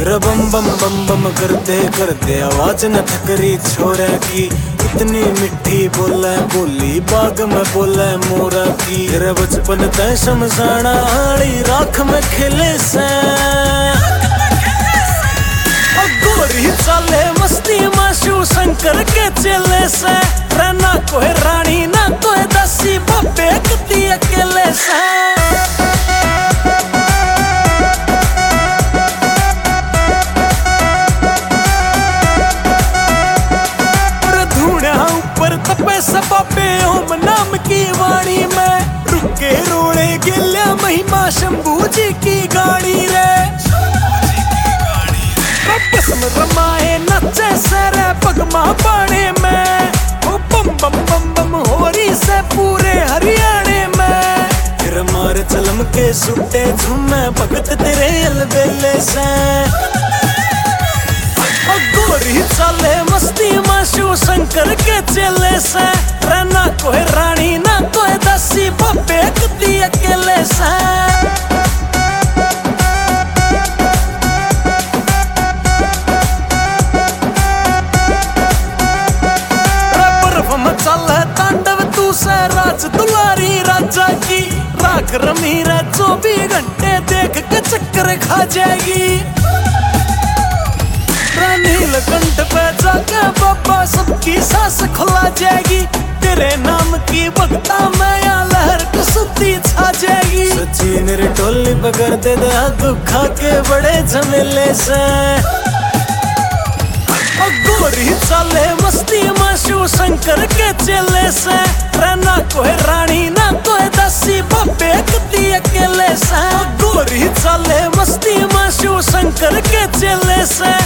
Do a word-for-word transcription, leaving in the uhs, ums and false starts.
तेरा बम बम बम बम करते करते आवाज न थकरी छोरा की, इतनी मिठी बोले बोली बाग में बोले मोरा की। तेरा बचपन तय शमशाना आड़ी राख में खेले से, गोरी चाले मस्ती माशू शंकर के चेले से। रहना कोई रानी ना कोई दासी बब्बे कती अकेले से। तपे सबाबे ओम नाम की वाणी में, रुके रोड़े गिल्या महिमा शंभू जी की गाड़ी रे। बपस्म रमाए नचे सरे पगमा पाने में, ओ बम बम बम बम होरी से पूरे हरियाणे में। फिर मार चलम के सुटे झूमे भगत तेरे अलबेले से। गोरी चाले मस्ती माशू शंकर के चेले से। रहना कोई रानी ना कोई दासी बब्बे कती अकेले से। बर्फ में चले तांडव तू से राज दुलारी राजा की, राख रमी रे चौबीस घंटे देख के चक्कर खा जाएगी। नीलकंठ पे जाके बाबा सबकी सांस खुला जाएगी। तेरे नाम की भक्ता में या लहर कसुती छा जाएगी। सच्ची मेरी टोली पकड़ दे दे दुखा के बड़े झमेले से। गोरी चाले मस्ती माशू शंकर के चेले से। रहना कोई रानी ना कोई दासी बब्बे कती अकेले से। गोरी चाले मस्ती माशू शंकर के चेले से।